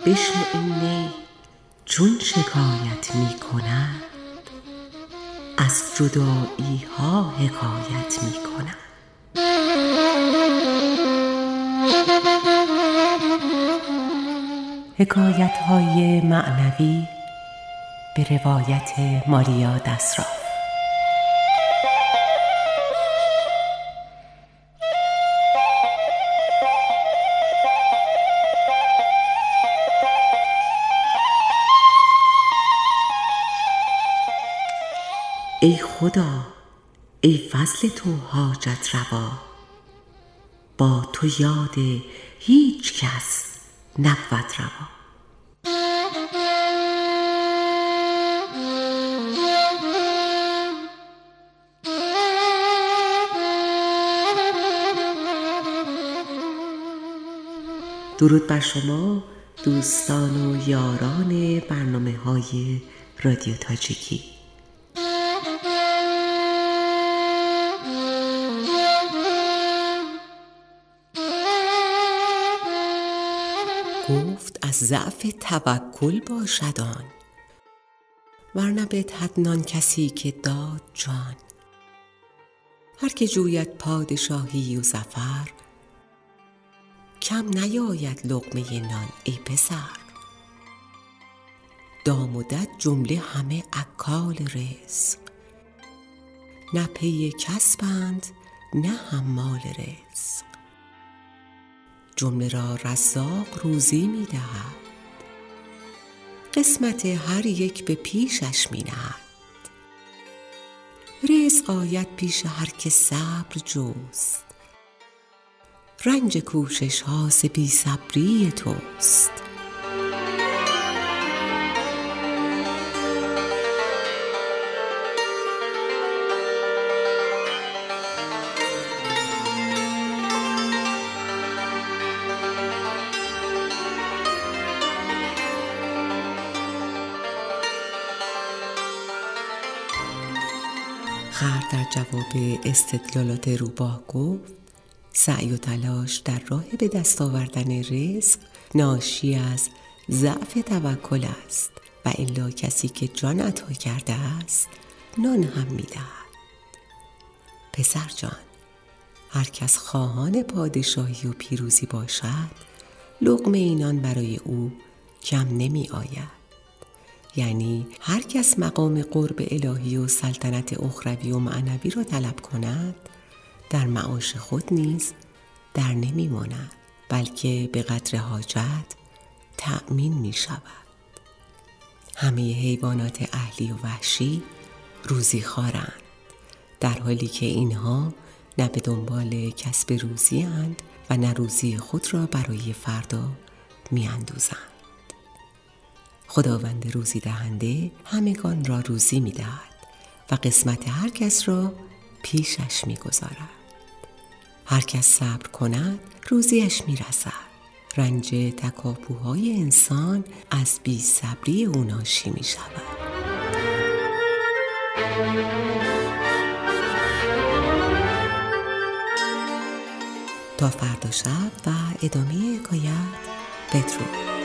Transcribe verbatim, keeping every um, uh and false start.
بشنو این نی چون شکایت می کند، از جدایی ها حکایت می کند. حکایت های معنوی به روایت ماریا دسراف. ای خدا، ای فضل تو حاجت روا، با تو یاد هیچ کس نبود روا. درود بر شما دوستان و یاران برنامه های رادیو تاجیکی. گفت از ضعف توکل باشد آن، ورنه بدهد نان کسی که داد جان. هر که جوید پادشاهی و ظفر، کم نیاید لقمه نان ای پسر. دام و دد جمله همه اکال رزق، نه پی کسبند نه حمال رزق. جمله را رزاق روزی می دهد، قسمت هر یک به پیشش می نهد. رزق آید پیش هر که صبر جست، رنج کوشش ها ز بی صبری توست. خر در جواب استدلالات روباه گفت سعی و تلاش در راه به دست آوردن رزق ناشی از ضعف توکل است، و الا کسی که جان عطا کرده است نان هم می دهد. پسر جان، هر کس خواهان پادشاهی و پیروزی باشد، لقمه اینان برای او کم نمی آید. یعنی هر کس مقام قرب الهی و سلطنت اخروی و معنوی را طلب کند، در معاش خود نیز در نمی ماند، بلکه به قدر حاجت تأمین می شود. همه حیوانات اهلی و وحشی روزی خوارند، در حالی که اینها نه به دنبال کسب روزی اند و نه روزی خود را برای فردا می اندوزند. خداوند روزی دهنده همگان را روزی می دهد و قسمت هر کس را پیشش می گذارد. هر کس صبر کند روزیش می رسد. رنج تکاپوهای انسان از بی صبری او ناشی می شود. تا فردا شب و ادامه حکایت بدرود.